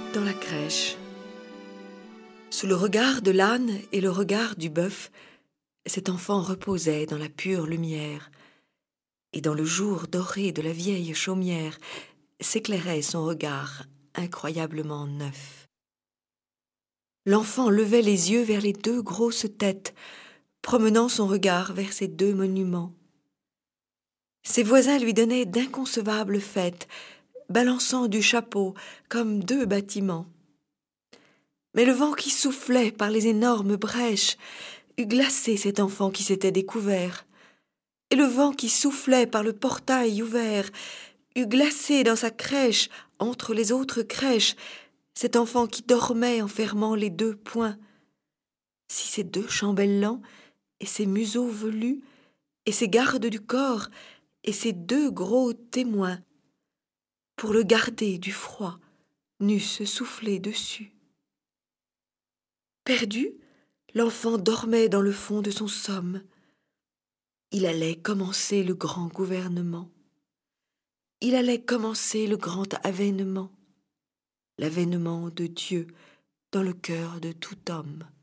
Dans la crèche, sous le regard de l'âne et le regard du bœuf, cet enfant reposait dans la pure lumière, et dans le jour doré de la vieille chaumière s'éclairait son regard incroyablement neuf. L'enfant levait les yeux vers les deux grosses têtes, promenant son regard vers ces deux monuments. Ses voisins lui donnaient d'inconcevables fêtes, balançant du chapeau comme deux bâtiments. Mais le vent qui soufflait par les énormes brèches eût glacé cet enfant qui s'était découvert, et le vent qui soufflait par le portail ouvert eût glacé dans sa crèche, entre les autres crèches, cet enfant qui dormait en fermant les deux poings. Si ces deux chambellans et ces museaux velus et ces gardes du corps et ces deux gros témoins, pour le garder du froid, n'eussent soufflé dessus. Perdu, l'enfant dormait dans le fond de son somme. Il allait commencer le grand gouvernement. Il allait commencer le grand avènement, l'avènement de Dieu dans le cœur de tout homme.